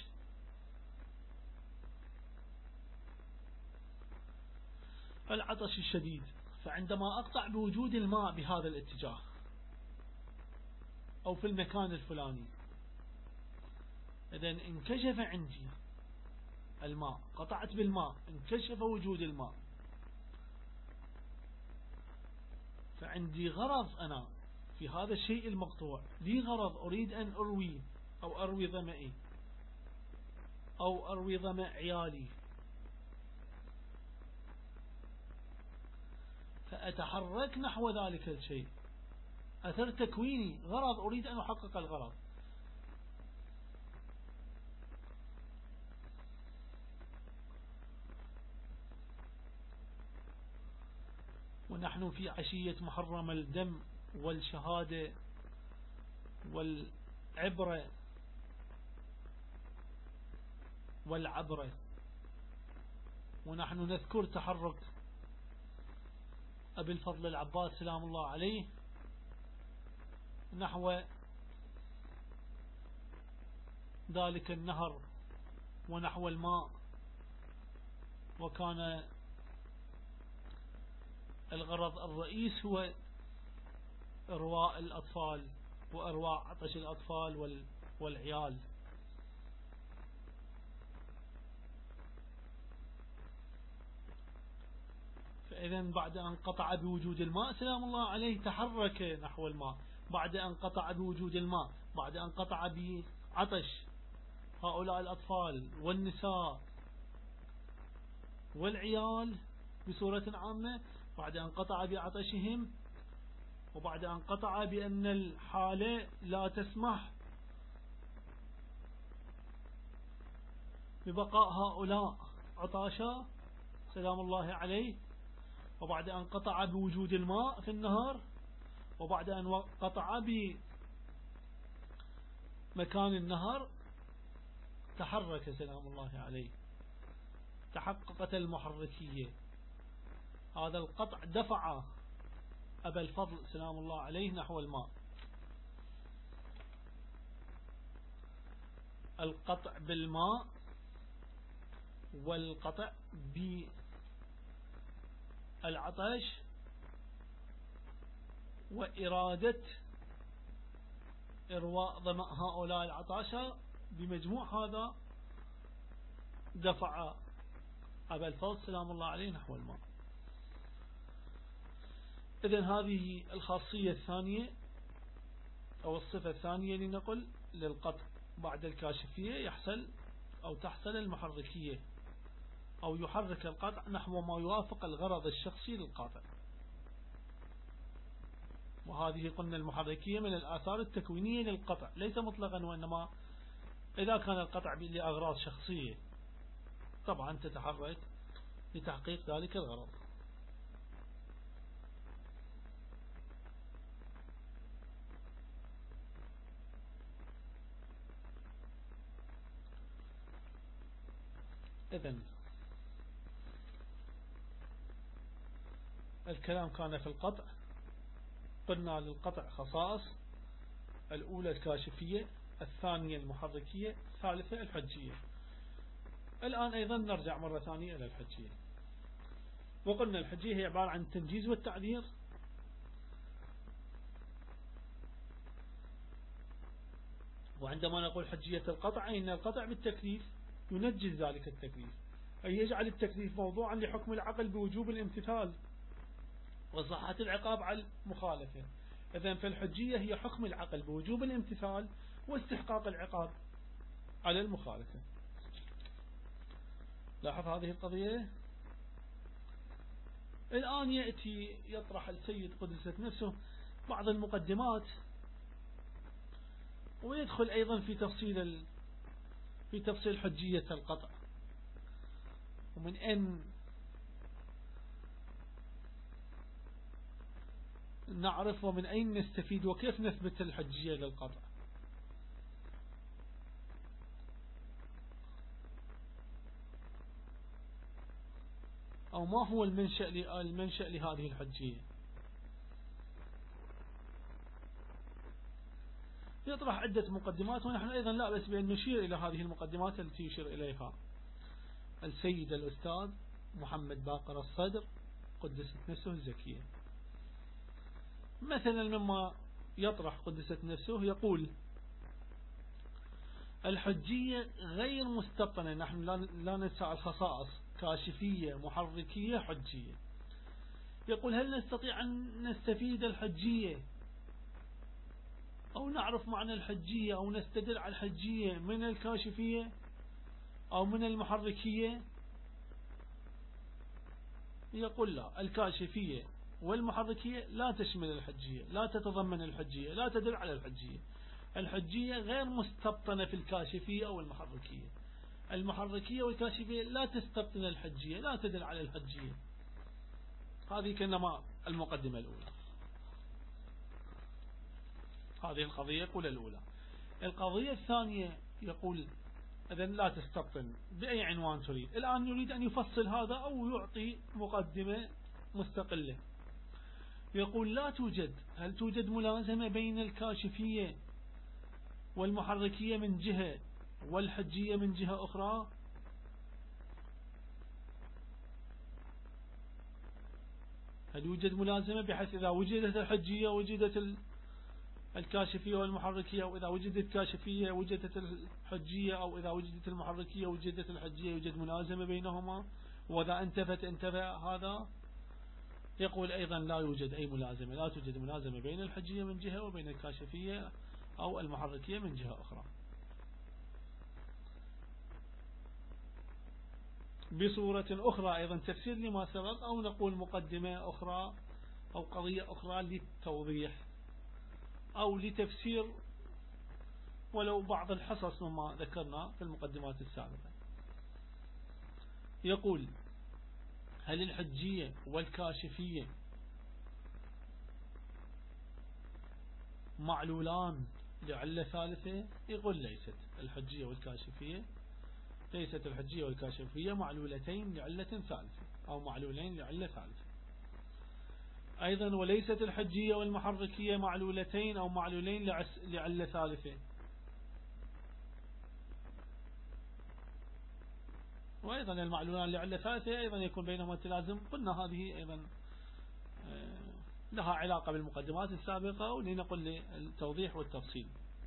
العطش الشديد، فعندما أقطع بوجود الماء بهذا الاتجاه أو في المكان الفلاني، إذن انكشف عندي الماء، قطعت بالماء، انكشف وجود الماء، فعندي غرض أنا في هذا الشيء المقطوع، لي غرض أريد أن أرويه، أو أروي ظمئي، أو أروي ظمأ عيالي، فأتحرك نحو ذلك الشيء. أثر تكويني، غرض أريد أن أحقق الغرض. ونحن في عشية محرم الدم والشهادة والعبرة والعبرة، ونحن نذكر تحرك أبي الفضل العباس سلام الله عليه نحو ذلك النهر ونحو الماء، وكان الغرض الرئيس هو إرواء الأطفال وإرواء عطش الأطفال والعيال. فإذا بعد أن قطع بوجود الماء سلام الله عليه تحرك نحو الماء، بعد أن قطع بوجود الماء، بعد أن قطع بعطش هؤلاء الأطفال والنساء والعيال بصورة عامة، بعد أن قطع بعطشهم، وبعد أن قطع بأن الحالة لا تسمح ببقاء هؤلاء عطاشا سلام الله عليه، وبعد أن قطع بوجود الماء في النهر، وبعد أن قطع بمكان النهر، تحرك سلام الله عليه، تحققت المحركية. هذا القطع دفع أبا الفضل سلام الله عليه نحو الماء. القطع بالماء والقطع بالعطش وإرادة إرواء ظمأ هؤلاء العطاشة، بمجموع هذا دفع أبا الفضل سلام الله عليه نحو الماء. إذن هذه الخاصية الثانية أو الصفة الثانية لنقل للقطع بعد الكاشفية، يحصل أو تحصل المحركية أو يحرك القطع نحو ما يوافق الغرض الشخصي للقاطع. وهذه قلنا المحركية من الآثار التكوينية للقطع ليس مطلقا، وإنما إذا كان القطع لأغراض شخصية طبعا تتحرك لتحقيق ذلك الغرض. إذن الكلام كان في القطع، قلنا للقطع خصائص: الأولى الكاشفية، الثانية المحركية، الثالثة الحجية. الآن أيضا نرجع مرة ثانية إلى الحجية، وقلنا الحجية هي عبارة عن التنجيز والتعذير. وعندما نقول حجية القطع أي أن القطع بالتكليف ينجز ذلك التكليف، أي يجعل التكليف موضوعا لحكم العقل بوجوب الامتثال وصحة العقاب على المخالفة. إذن فالحجية هي حكم العقل بوجوب الامتثال واستحقاق العقاب على المخالفة. لاحظ هذه القضية. الآن يأتي يطرح السيد قدست نفسه بعض المقدمات، ويدخل أيضا في تفصيل حجية القطع، ومن أين نعرف ومن أين نستفيد وكيف نثبت الحجية للقطع. أو ما هو المنشأ لهذه الحجية. يطرح عدة مقدمات، ونحن أيضا لا بأس بأن نشير إلى هذه المقدمات التي يشير إليها السيد الأستاذ محمد باقر الصدر قدست نفسه الزكية. مثلا مما يطرح قدست نفسه يقول: الحجية غير مستبطنة. نحن لا ننسى الخصائص: كاشفية، محركية، حجية. يقول: هل نستطيع أن نستفيد الحجية أو نعرف معنى الحجية أو نستدل على الحجية من الكاشفية أو من المحركية؟ يقول: لا، الكاشفية والمحركية لا تشمل الحجية، لا تتضمن الحجية، لا تدل على الحجية. الحجية غير مستبطنة في الكاشفية أو المحركية. المحركية والكاشفية لا تستبطن الحجية، لا تدل على الحجية. هذه كنما المقدمة الأولى. هذه القضية يقول الأولى. القضية الثانية يقول: إذن لا تستبطن بأي عنوان تريد. الآن يريد أن يفصل هذا أو يعطي مقدمة مستقلة. يقول: لا توجد. هل توجد ملازمة بين الكاشفية والمحركية من جهة والحجية من جهة أخرى؟ هل يوجد ملازمة بحيث إذا وجدت الحجية وجدت الكاشفية والمحركية، أو إذا وجدت الكاشفية وجدت الحجية، أو إذا وجدت المحركية وجدت الحجية، يوجد ملازمة بينهما؟ وإذا انتفت انتفى هذا. يقول أيضا: لا يوجد أي ملازمة، لا توجد ملازمة بين الحجية من جهة وبين الكاشفية أو المحركية من جهة أخرى. بصورة أخرى أيضا تفسير لما سبق، أو نقول مقدمة أخرى أو قضية أخرى للتوضيح أو لتفسير ولو بعض الحصص مما ذكرنا في المقدمات السابقة. يقول: هل الحجية والكاشفية معلولان لعلة ثالثة؟ يقول: ليست الحجية والكاشفية، ليست الحجية والكاشفية معلولتين لعلة ثالثة أو معلولين لعلة ثالثة. أيضا: وليست الحجية والمحركية معلولتين أو معلولين لعلة ثالثة. وأيضا المعلولان لعلة ثالثة أيضا يكون بينهما تلازم. قلنا هذه أيضا لها علاقة بالمقدمات السابقة، ولنقل للتوضيح والتفصيل.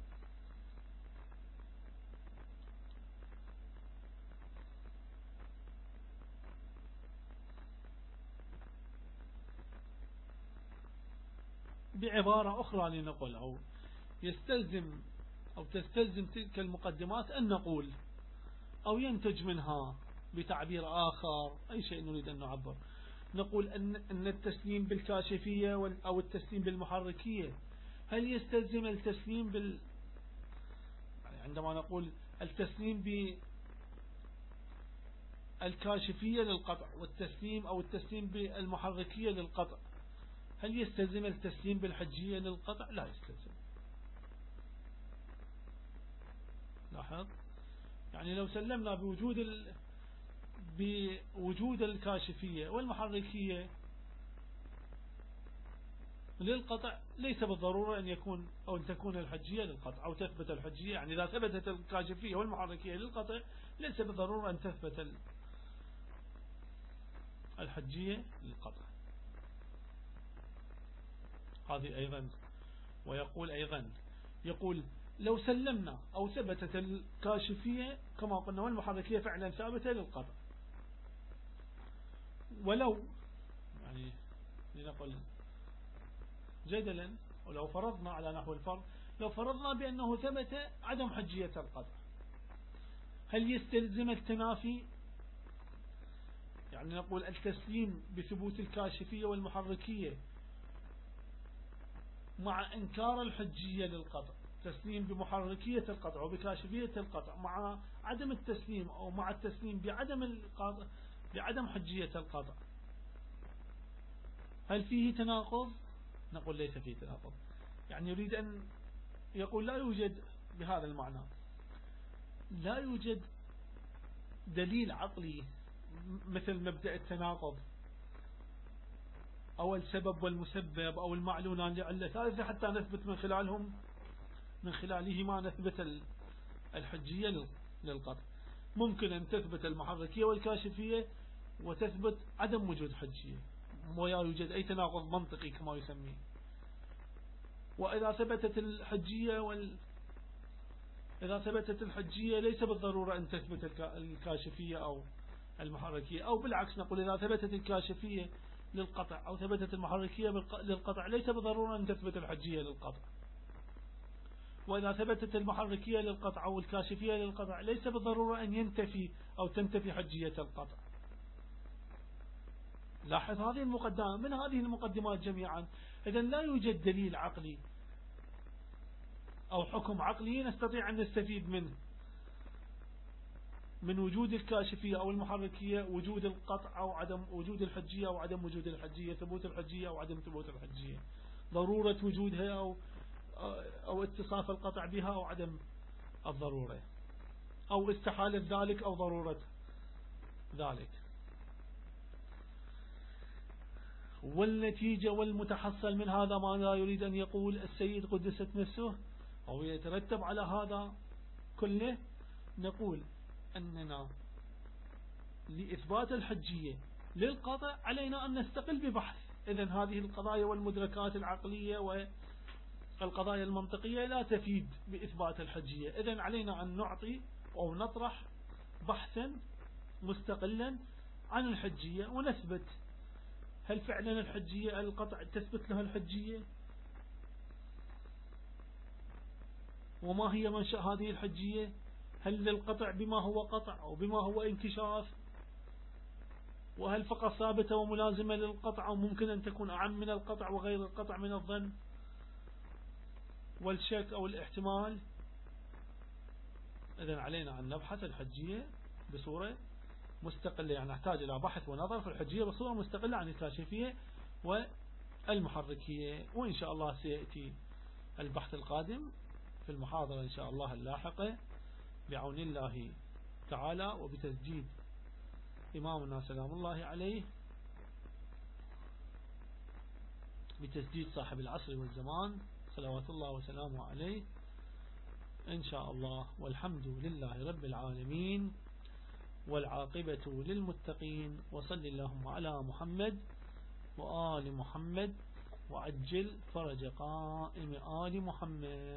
بعبارة أخرى لنقول، أو يستلزم أو تستلزم تلك المقدمات أن نقول: أو ينتج منها بتعبير آخر أي شيء نريد أن نعبر. نقول أن التسليم بالكاشفية أو التسليم بالمحركية هل يستلزم التسليم عندما نقول التسليم بالكاشفية للقطع والتسليم أو التسليم بالمحركية للقطع هل يستلزم التسليم بالحجية للقطع؟ لا يستلزم. لاحظ يعني لو سلمنا بوجود الكاشفية والمحركية للقطع ليس بالضرورة أن يكون أو أن تكون الحجية للقطع أو تثبت الحجية. يعني إذا ثبتت الكاشفية والمحركية للقطع ليس بالضرورة أن تثبت الحجية للقطع. هذه أيضا. ويقول أيضا لو سلمنا أو ثبتت الكاشفية كما قلنا والمحركية فعلا ثابتة للقطع، ولو يعني لنقل جدلا ولو فرضنا على نحو الفرض لو فرضنا بأنه ثبت عدم حجية القطع هل يستلزم التنافي؟ يعني نقول التسليم بثبوت الكاشفية والمحركية مع إنكار الحجية للقطع، تسليم بمحركية القطع وبكاشفية القطع مع عدم التسليم أو مع التسليم بعدم حجية القطع، هل فيه تناقض؟ نقول ليس فيه تناقض. يعني يريد أن يقول لا يوجد بهذا المعنى لا يوجد دليل عقلي مثل مبدأ التناقض أو السبب والمسبب أو المعلولان لعلة ثالثة حتى نثبت من خلالهما نثبت الحجية للقطع. ممكن أن تثبت المحركية والكاشفية وتثبت عدم وجود حجية ولا يوجد أي تناقض منطقي كما يسميه. وإذا ثبتت الحجية ليس بالضرورة أن تثبت الكاشفية أو المحركية، أو بالعكس نقول إذا ثبتت الكاشفية للقطع أو ثبتت المحركية للقطع ليس بالضرورة أن تثبت الحجية للقطع، وإذا ثبتت المحركية للقطع أو الكاشفية للقطع ليس بالضرورة أن ينتفي أو تنتفي حجية القطع. لاحظ هذه المقدمة من هذه المقدمات جميعا. إذن لا يوجد دليل عقلي أو حكم عقلي نستطيع أن نستفيد منه من وجود الكاشفية أو المحركية، وجود القطع أو عدم وجود الحجية أو عدم وجود الحجية، ثبوت الحجية أو عدم ثبوت الحجية، ضرورة وجودها أو اتصاف القطع بها أو عدم الضرورة، أو استحالة ذلك أو ضرورة ذلك. والنتيجة والمتحصل من هذا ما لا يريد أن يقول السيد قدست نفسه أو يترتب على هذا كله. نقول أننا لإثبات الحجية للقطع علينا أن نستقل ببحث. إذن هذه القضايا والمدركات العقلية والقضايا المنطقية لا تفيد بإثبات الحجية. إذن علينا أن نعطي أو نطرح بحثا مستقلا عن الحجية ونثبت هل فعلا الحجية القطع تثبت لها الحجية، وما هي منشأ هذه الحجية، هل للقطع بما هو قطع أو بما هو انكشاف، وهل فقط ثابتة وملازمة للقطع أو ممكن أن تكون أعم من القطع وغير القطع من الظن والشك أو الاحتمال. إذن علينا أن نبحث الحجية بصورة مستقلة، يعني نحتاج إلى بحث ونظر في الحجية بصورة مستقلة عن الكاشفية والمحركية. وإن شاء الله سيأتي البحث القادم في المحاضرة إن شاء الله اللاحقة بعون الله تعالى وبتسجيل إمامنا سلام الله عليه، بتسجيل صاحب العصر والزمان صلوات الله وسلامه عليه إن شاء الله. والحمد لله رب العالمين والعاقبة للمتقين، وصل اللهم على محمد وآل محمد وعجل فرج قائم آل محمد.